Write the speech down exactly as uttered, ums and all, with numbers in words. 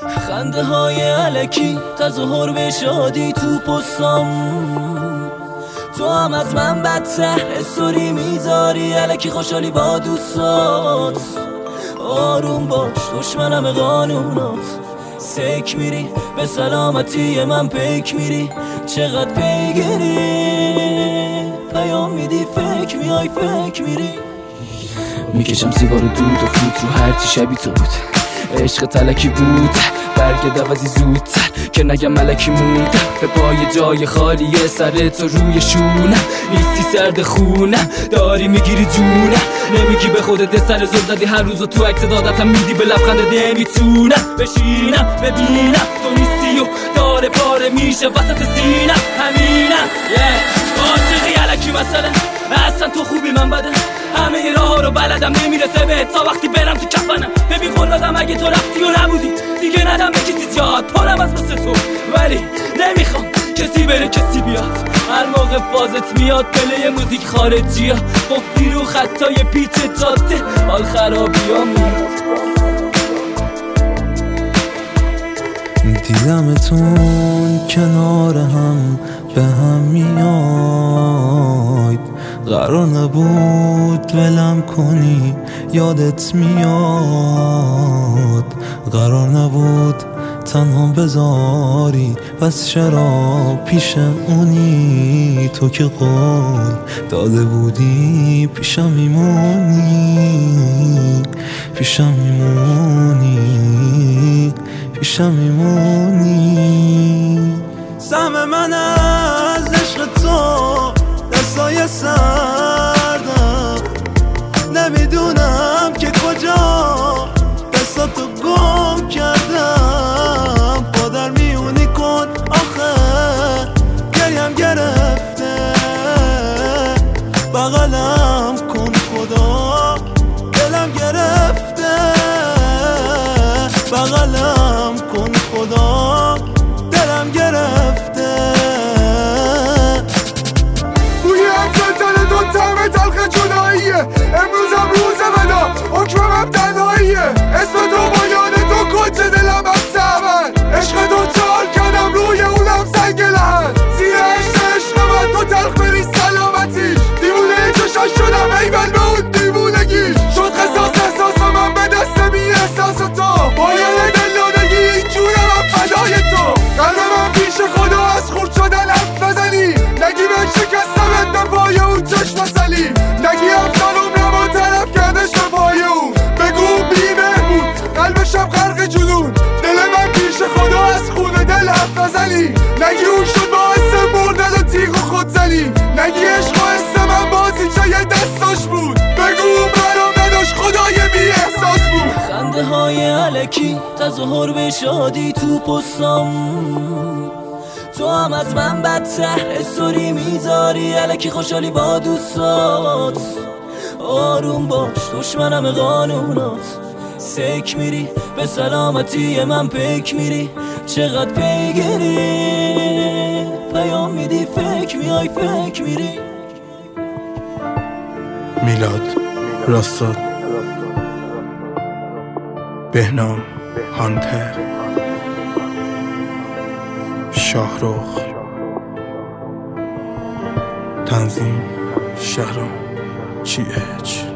خنده های علکی تظاهر به شادی تو پستم، تو هم از من بدتر استوری میذاری علکی خوشحالی با دوستات. آروم باش دشمنم قانونات، سک میری به سلامتی من پیک میری، چقدر پیگیری پیام میدی فکر میای فکر میری. میکشم سیگار دود و فوت رو هرچی شبی تو بود، عشق تلکی بود برگرد عوضی زودتر که نگم ملکی موندم به پای جای خالیه سر تو روی شونم، نیستی سرد خونم داری میگیری جونم، نمیگی به خودت سر زل زدی هر روز و تو عکس دادتم میدی به لبخند نمیتونم بشینم ببینم تو نیستی و داره پاره میشه وسط سینم همینم yeah. عاشقی علکی مثلا اصلا تو خوبی من بدم، همه راه ها رو بلدم نمیرسه به تا وقتی برم تو کفنم. ببین قول دادم اگه تو رفتی و نبودی دیگه ندم به کسی جات، پرم از مثل تو ولی نمیخوام کسی بره کسی بیاد. هر موقع فازت میاد پله موزیک خارجی ها قفلی رو خطای پیچ جاده حال خرابی ها میاد. دیدمتون کنار هم به هم میاید، قرار نبود ولم کنی یادت میاد، قرار نبود تنها بذاری پس چرا پیش اونی تو که قول داده بودی پیشم میمونی پیشم میمونی پیشم میمونی. سهم من از عشق تو دستای سردم، نمیدونم که کجا دستاتو گم کردم، پادر میونی کن آخه گریم گرفته، بغلم کن خدا دلم گرفته، بغلم کن خدا دلم گرفته. بوی عکس تن تو طعم تلخ جداییه، امروزم روز ودا حکمم تنهاییه، اسم تو با یاد تو کج دلم هم سهمن، عشق تو چال کردم روی اونم سنگ لحن، زیر عشق عشق من تو تلخ بری سلامتیش، دیوونه چشاش شدم ایول به اون دیوونگی، شد خساس احساس من به دست بی احساس تو، باید دلانگی این جورم هم فدای تو، قلبم پیش خدا از خورد شدن حرف نزنی، نگی من شکستمت به پای اون چشم سلی، نگی افسان عمرم و طرف کردش به پای اون، بگو بی مهمون قلبشم غرق جنون، دل من پیش خدا از خون دل حرف نزنی، نگی اون شد باعث مردن و تیغ و خود زنی، نگی عشق و حس من بازی چه دستاش بود، بگو برام نداشت خدای بی احساس بود. خنده های علکی تظاهر به شادی تو پستم، تو هم از من بدتر استوری میذاری علکی خوشحالی با دوستات. آروم باش دشمنم قانونات، سک میری به سلامتی من پیک میری، چقدر پیگیری پیام میدی فکر میای فکر میری. میلاد راستاد، بهنام هانتر، شاهرخ، تنظیم شهرام چی اچ.